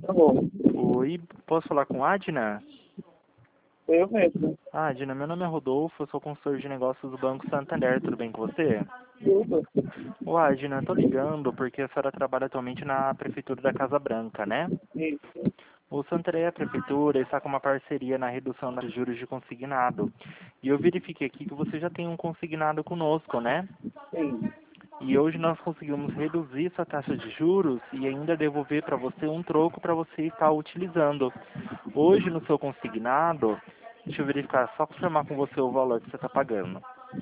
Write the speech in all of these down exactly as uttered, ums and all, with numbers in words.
Alô, Oi, posso falar com a Adna? eu mesmo. Ah, Adna, meu nome é Rodolfo, eu sou consultor de negócios do Banco Santander, tudo bem com você? Tudo. Ô Adna, tô ligando porque a senhora trabalha atualmente na Prefeitura da Casa Branca, né? Isso. O Santander e a Prefeitura está com uma parceria na redução dos juros de consignado. E eu verifiquei aqui que você já tem um consignado conosco, né? Sim. E hoje nós conseguimos reduzir essa taxa de juros e ainda devolver para você um troco para você estar utilizando. Hoje no seu consignado, deixa eu verificar, só confirmar com você o valor que você está pagando.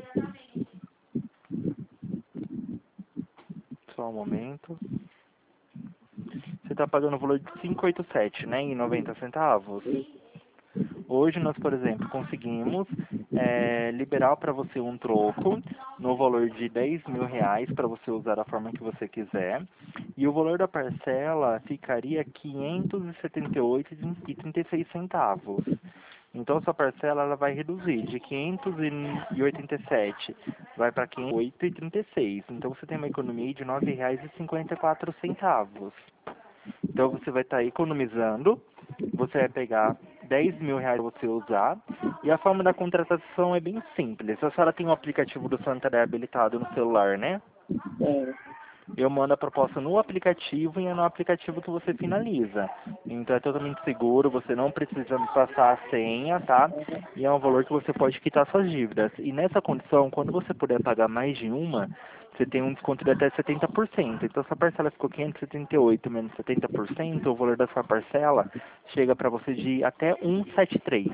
Só um momento. Você está pagando o valor de quinhentos e oitenta e sete, né, em noventa centavos. Hoje nós, por exemplo, conseguimos é, liberar para você um troco no valor de dez mil reais para você usar da forma que você quiser. E o valor da parcela ficaria quinhentos e setenta e oito reais e trinta e seis centavos. Então, sua parcela ela vai reduzir de quinhentos e oitenta e sete vai para quinhentos e oito reais e trinta e seis. Então, você tem uma economia de nove reais e cinquenta e quatro centavos. Então, você vai estar economizando, você vai pegar dez mil reais para você usar, e a forma da contratação é bem simples. A senhora tem o aplicativo do Santander habilitado no celular, né? Sim. Eu mando a proposta no aplicativo e é no aplicativo que você finaliza. Então é totalmente seguro, você não precisa me passar a senha, tá? E é um valor que você pode quitar suas dívidas. E nessa condição, quando você puder pagar mais de uma, você tem um desconto de até setenta por cento. Então se a parcela ficou quinhentos e setenta e oito menos setenta por cento, o valor da sua parcela chega para você de até cento e setenta e três.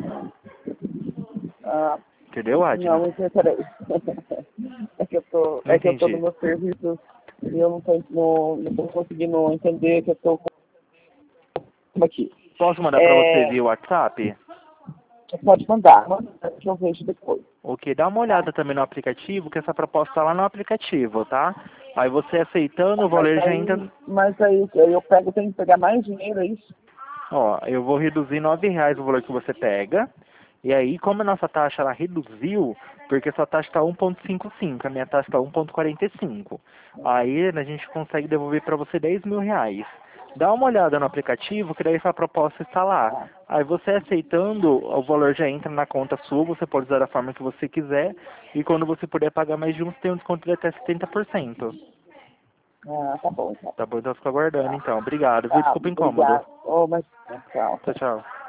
Ah, Entendeu, Adna? não, então, peraí. É que eu tô, Não é que eu tô no entendi. meu serviço e eu não tô, não, não tô conseguindo entender que eu tô com aqui. Posso mandar para você É, via WhatsApp? pode mandar, manda que eu vejo depois. Ok, dá uma olhada também no aplicativo, que essa proposta está lá no aplicativo, tá? Aí você aceitando, o Mas valor já entra... aí, mas aí, aí eu pego, tenho que pegar mais dinheiro, é isso? Ó, eu vou reduzir nove reais o valor que você pega. E aí, como a nossa taxa ela reduziu, porque sua taxa está um vírgula cinquenta e cinco, a minha taxa está um vírgula quarenta e cinco. Aí a gente consegue devolver para você dez mil reais. Dá uma olhada no aplicativo, que daí essa proposta está lá. Ah, Aí você aceitando, o valor já entra na conta sua, você pode usar da forma que você quiser. E quando você puder pagar mais de um, você tem um desconto de até setenta por cento. ah, tá bom, então. Tá bom? Então eu fico aguardando, Tá, então. Obrigado, viu? tá, Desculpa o incômodo. obrigado. Oh, mas, tchau. Tchau, tchau.